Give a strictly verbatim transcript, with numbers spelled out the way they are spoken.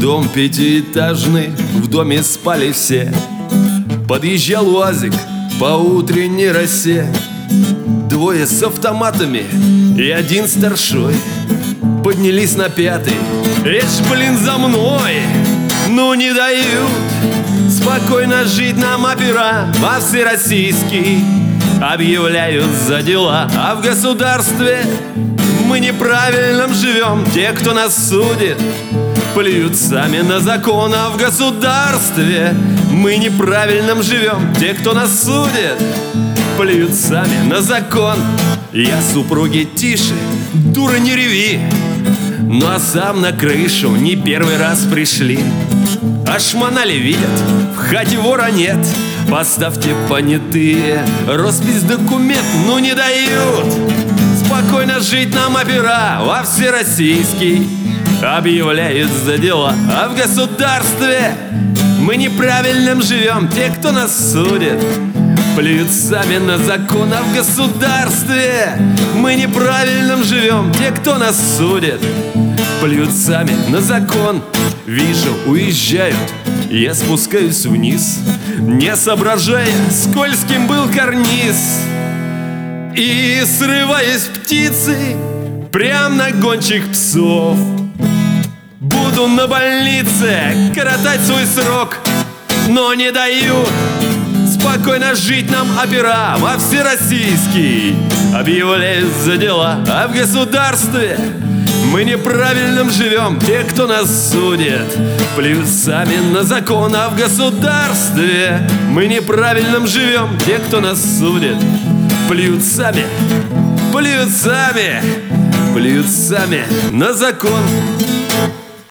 Дом пятиэтажный, в доме спали все. Подъезжал УАЗик по утренней росе. Двое с автоматами и один старшой поднялись на пятый. Эш, блин, за мной, ну не дают спокойно жить нам опера. Во всероссийский объявляют за дела, а в государстве мы неправильно живем. Те, кто нас судит, плюют сами на закон. А в государстве мы неправильно живем. Те, кто нас судит, плюют сами на закон. Я супруге тише, дура, не реви. Ну а сам на крышу не первый раз пришли. А шмонали видят, в хате вора нет. Поставьте понятые, роспись документ, ну не дают спокойно жить нам опера. Во всероссийский объявляют за дела, а в государстве мы неправильно живем. Те, кто нас судит, плюют сами на закон. А в государстве мы неправильно живем. Те, кто нас судит, плюют сами на закон. Вижу, уезжают, я спускаюсь вниз, не соображая, скользким был карниз. И срываясь птицы прям на гончих псов, буду на больнице коротать свой срок. Но не дают спокойно жить нам опера. Во всероссийский объявляют за дела, а в государстве мы неправильно живем. Те, кто нас судит, плюют сами на закон. А в государстве мы неправильно живем. Те, кто нас судит, плюют сами, плюют сами, плюют сами на закон.